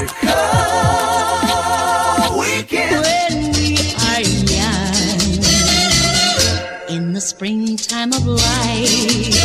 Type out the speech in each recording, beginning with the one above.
America Weekend. When we are young, in the springtime of life.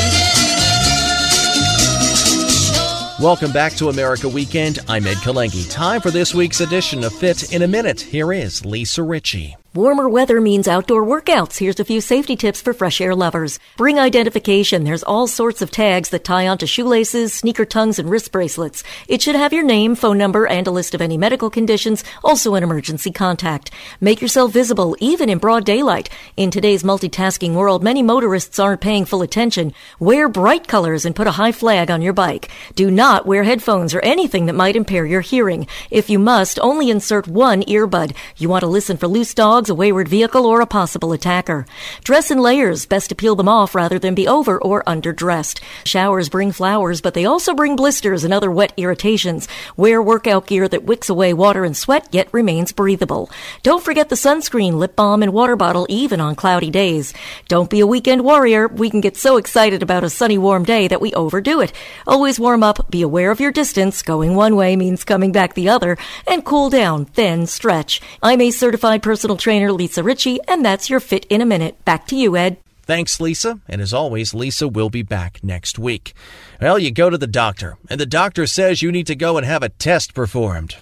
Welcome back to America Weekend. I'm Ed Kalengi. Time for this week's edition of Fit in a Minute. Here is Lisa Ritchie. Warmer weather means outdoor workouts. Here's a few safety tips for fresh air lovers. Bring identification. There's all sorts of tags that tie onto shoelaces, sneaker tongues, and wrist bracelets. It should have your name, phone number, and a list of any medical conditions, also an emergency contact. Make yourself visible, even in broad daylight. In today's multitasking world, many motorists aren't paying full attention. Wear bright colors and put a high flag on your bike. Do not wear headphones or anything that might impair your hearing. If you must, only insert one earbud. You want to listen for loose dogs, a wayward vehicle, or a possible attacker. Dress in layers. Best to peel them off rather than be over or underdressed. Showers bring flowers, but they also bring blisters and other wet irritations. Wear workout gear that wicks away water and sweat, yet remains breathable. Don't forget the sunscreen, lip balm, and water bottle, even on cloudy days. Don't be a weekend warrior. We can get so excited about a sunny, warm day that we overdo it. Always warm up, be aware of your distance. Going one way means coming back the other. And cool down, then stretch. I'm a certified personal trainer, Lisa Ritchie, and that's your Fit in a Minute. Back to you, Ed. Thanks, Lisa. And as always, Lisa will be back next week. Well, you go to the doctor, and the doctor says you need to go and have a test performed.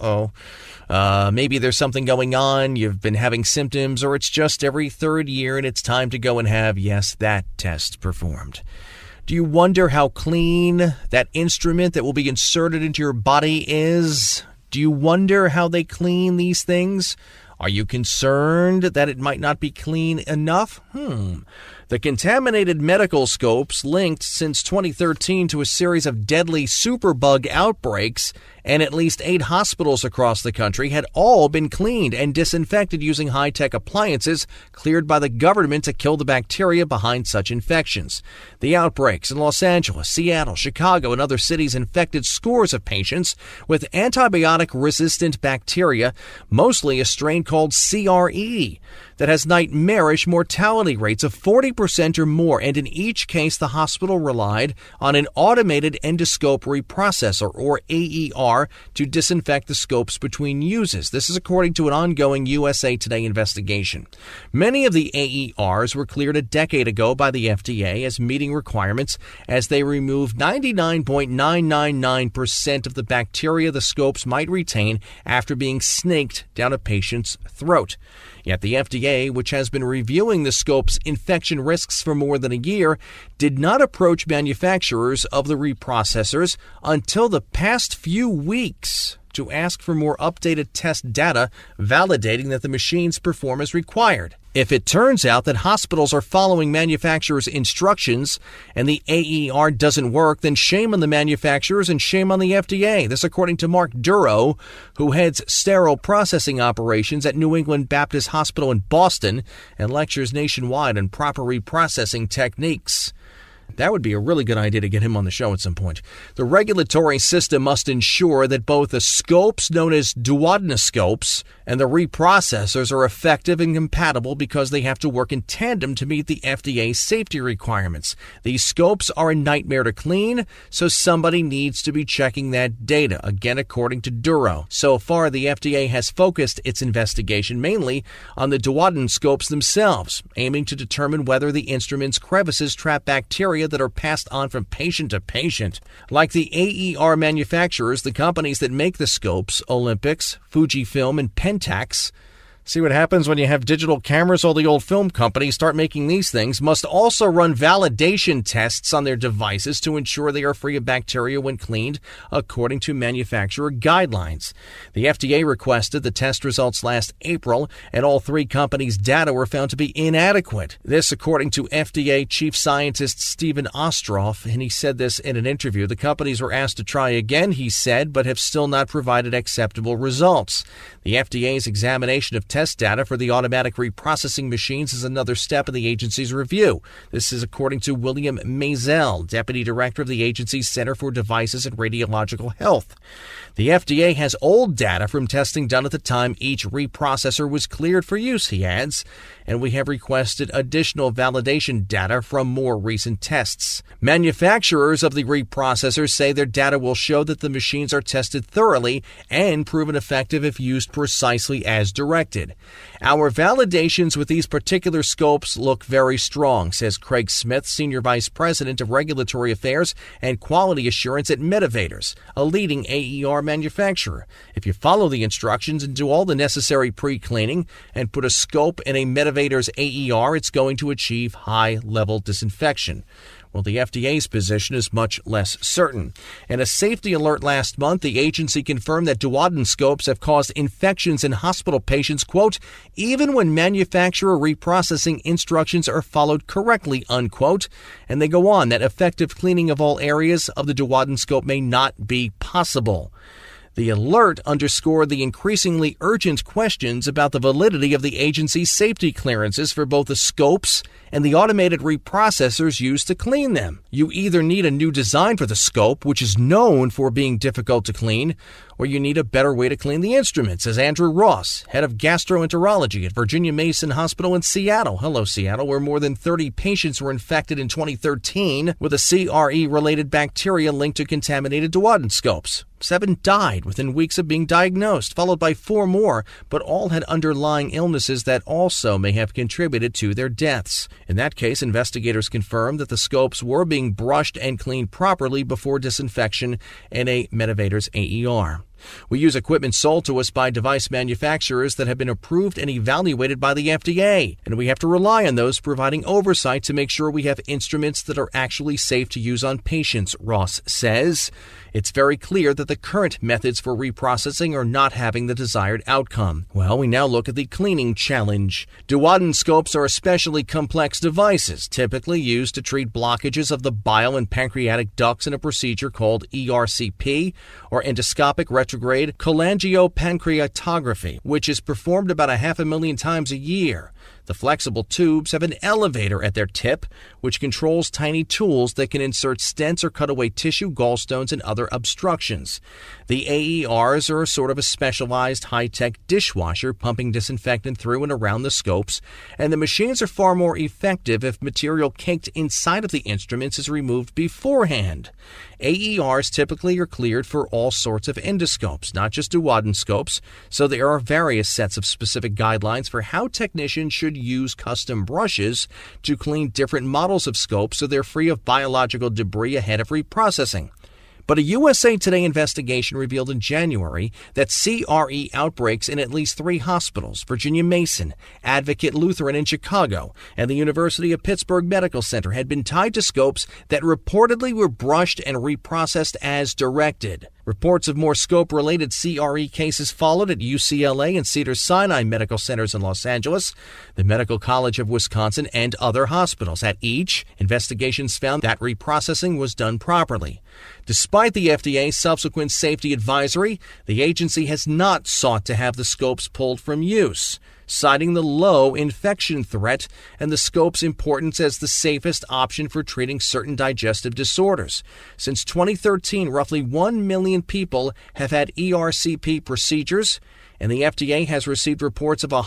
Maybe there's something going on, you've been having symptoms, or it's just every third year and it's time to go and have, yes, that test performed. Do you wonder how clean that instrument that will be inserted into your body is? Do you wonder how they clean these things? Are you concerned that it might not be clean enough? The contaminated medical scopes linked since 2013 to a series of deadly superbug outbreaks, and at least 8 hospitals across the country had all been cleaned and disinfected using high-tech appliances cleared by the government to kill the bacteria behind such infections. The outbreaks in Los Angeles, Seattle, Chicago, and other cities infected scores of patients with antibiotic-resistant bacteria, mostly a strain called CRE, that has nightmarish mortality rates of 40% or more, and in each case the hospital relied on an automated endoscope reprocessor, or AER, to disinfect the scopes between uses. This is according to an ongoing USA Today investigation. Many of the AERs were cleared a decade ago by the FDA as meeting requirements, as they removed 99.999% of the bacteria the scopes might retain after being snaked down a patient's throat. Yet the FDA, which has been reviewing the scope's infection risks for more than a year, did not approach manufacturers of the reprocessors until the past few weeks to ask for more updated test data validating that the machines perform as required. If it turns out that hospitals are following manufacturers' instructions and the AER doesn't work, then shame on the manufacturers and shame on the FDA. This according to Mark Duro, who heads sterile processing operations at New England Baptist Hospital in Boston and lectures nationwide on proper reprocessing techniques. That would be a really good idea to get him on the show at some point. The regulatory system must ensure that both the scopes known as duodenoscopes and the reprocessors are effective and compatible because they have to work in tandem to meet the FDA safety requirements. These scopes are a nightmare to clean, so somebody needs to be checking that data, again according to Duro. So far, the FDA has focused its investigation mainly on the duodenoscopes themselves, aiming to determine whether the instrument's crevices trap bacteria that are passed on from patient to patient. Like the AER manufacturers, the companies that make the scopes, Olympus, Fujifilm, and Pentax, see what happens when you have digital cameras? All the old film companies start making these things, must also run validation tests on their devices to ensure they are free of bacteria when cleaned, according to manufacturer guidelines. The FDA requested the test results last April, and all 3 companies' data were found to be inadequate. This according to FDA Chief Scientist Stephen Ostroff, and he said this in an interview. The companies were asked to try again, he said, but have still not provided acceptable results. The FDA's examination of test data for the automatic reprocessing machines is another step in the agency's review. This is according to William Maisel, Deputy Director of the agency's Center for Devices and Radiological Health. The FDA has old data from testing done at the time each reprocessor was cleared for use, he adds, and we have requested additional validation data from more recent tests. Manufacturers of the reprocessors say their data will show that the machines are tested thoroughly and proven effective if used precisely as directed. Our validations with these particular scopes look very strong, says Craig Smith, Senior Vice President of Regulatory Affairs and Quality Assurance at Medivators, a leading AER manufacturer. If you follow the instructions and do all the necessary pre-cleaning and put a scope in a Medivators AER, it's going to achieve high-level disinfection. Well, the FDA's position is much less certain. In a safety alert last month, the agency confirmed that duodenoscopes have caused infections in hospital patients, quote, even when manufacturer reprocessing instructions are followed correctly, unquote. And they go on that effective cleaning of all areas of the duodenoscope may not be possible. The alert underscored the increasingly urgent questions about the validity of the agency's safety clearances for both the scopes and the automated reprocessors used to clean them. You either need a new design for the scope, which is known for being difficult to clean, or you need a better way to clean the instruments, says Andrew Ross, head of gastroenterology at Virginia Mason Hospital in Seattle. Hello, Seattle, where more than 30 patients were infected in 2013 with a CRE-related bacteria linked to contaminated duodenoscopes. 7 died within weeks of being diagnosed, followed by 4 more, but all had underlying illnesses that also may have contributed to their deaths. In that case, investigators confirmed that the scopes were being brushed and cleaned properly before disinfection in a Medivators AER. We use equipment sold to us by device manufacturers that have been approved and evaluated by the FDA, and we have to rely on those providing oversight to make sure we have instruments that are actually safe to use on patients, Ross says. It's very clear that the current methods for reprocessing are not having the desired outcome. Well, we now look at the cleaning challenge. Duodenoscopes are especially complex devices, typically used to treat blockages of the bile and pancreatic ducts in a procedure called ERCP, or endoscopic retrograde cholangiopancreatography, which is performed about 500,000 times a year. The flexible tubes have an elevator at their tip, which controls tiny tools that can insert stents or cut away tissue, gallstones, and other obstructions. The AERs are sort of a specialized high-tech dishwasher pumping disinfectant through and around the scopes, and the machines are far more effective if material caked inside of the instruments is removed beforehand. AERs typically are cleared for all sorts of endoscopes, not just duodenoscopes, so there are various sets of specific guidelines for how technicians should use custom brushes to clean different models of scopes so they're free of biological debris ahead of reprocessing. But a USA Today investigation revealed in January that CRE outbreaks in at least 3 hospitals, Virginia Mason, Advocate Lutheran in Chicago, and the University of Pittsburgh Medical Center, had been tied to scopes that reportedly were brushed and reprocessed as directed. Reports of more scope-related CRE cases followed at UCLA and Cedars-Sinai Medical Centers in Los Angeles, the Medical College of Wisconsin, and other hospitals. At each, investigations found that reprocessing was done properly. Despite the FDA's subsequent safety advisory, the agency has not sought to have the scopes pulled from use, citing the low infection threat and the scope's importance as the safest option for treating certain digestive disorders. Since 2013, roughly 1 million people have had ERCP procedures, and the FDA has received reports of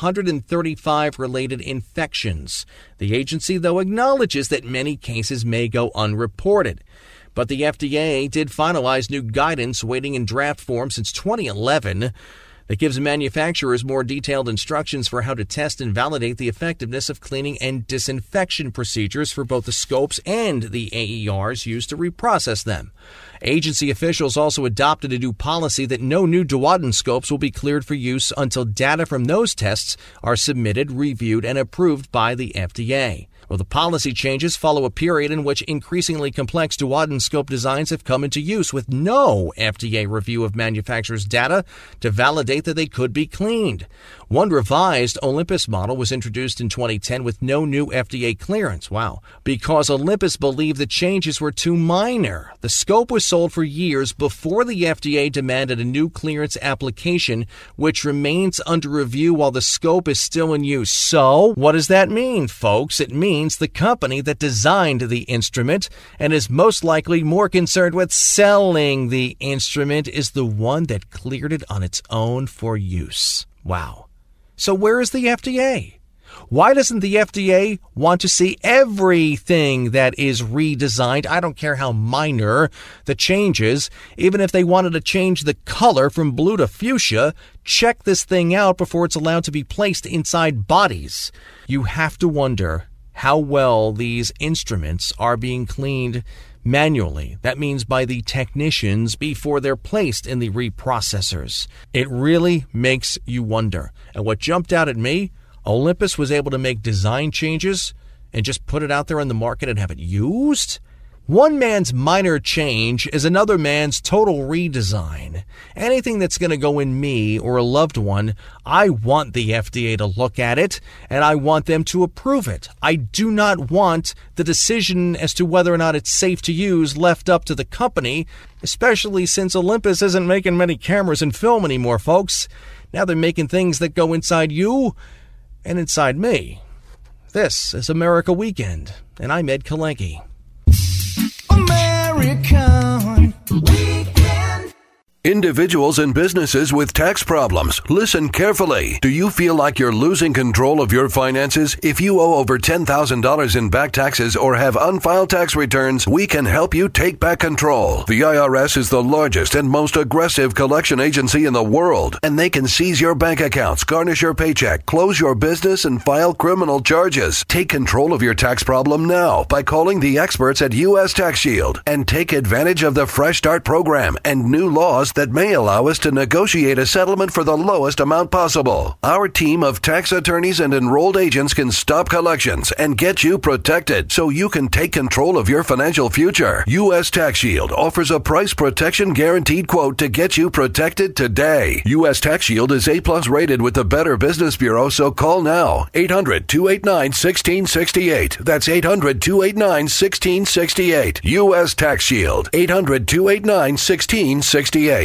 135 related infections. The agency, though, acknowledges that many cases may go unreported. But the FDA did finalize new guidance waiting in draft form since 2011 that gives manufacturers more detailed instructions for how to test and validate the effectiveness of cleaning and disinfection procedures for both the scopes and the AERs used to reprocess them. Agency officials also adopted a new policy that no new duodenoscopes will be cleared for use until data from those tests are submitted, reviewed, and approved by the FDA. Well, the policy changes follow a period in which increasingly complex duodenoscope designs have come into use with no FDA review of manufacturers' data to validate that they could be cleaned. One revised Olympus model was introduced in 2010 with no new FDA clearance. Wow. Because Olympus believed the changes were too minor. The scope was sold for years before the FDA demanded a new clearance application, which remains under review while the scope is still in use. So, what does that mean, folks? It means the company that designed the instrument and is most likely more concerned with selling the instrument is the one that cleared it on its own for use. Wow. So where is the FDA? Why doesn't the FDA want to see everything that is redesigned? I don't care how minor the changes. Even if they wanted to change the color from blue to fuchsia, check this thing out before it's allowed to be placed inside bodies. You have to wonder how well these instruments are being cleaned manually. That means by the technicians before they're placed in the reprocessors. It really makes you wonder. And what jumped out at me, Olympus was able to make design changes and just put it out there on the market and have it used? One man's minor change is another man's total redesign. Anything that's going to go in me or a loved one, I want the FDA to look at it, and I want them to approve it. I do not want the decision as to whether or not it's safe to use left up to the company, especially since Olympus isn't making many cameras and film anymore, folks. Now they're making things that go inside you and inside me. This is America Weekend, and I'm Ed Kalenke. American Weekend. Individuals and businesses with tax problems, listen carefully. Do you feel like you're losing control of your finances? If you owe over $10,000 in back taxes or have unfiled tax returns, we can help you take back control. The IRS is the largest and most aggressive collection agency in the world, and they can seize your bank accounts, garnish your paycheck, close your business, and file criminal charges. Take control of your tax problem now by calling the experts at U.S. Tax Shield and take advantage of the Fresh Start program and new laws that may allow us to negotiate a settlement for the lowest amount possible. Our team of tax attorneys and enrolled agents can stop collections and get you protected so you can take control of your financial future. U.S. Tax Shield offers a price protection guaranteed quote to get you protected today. U.S. Tax Shield is A+ rated with the Better Business Bureau, so call now. 800-289-1668. That's 800-289-1668. U.S. Tax Shield. 800-289-1668.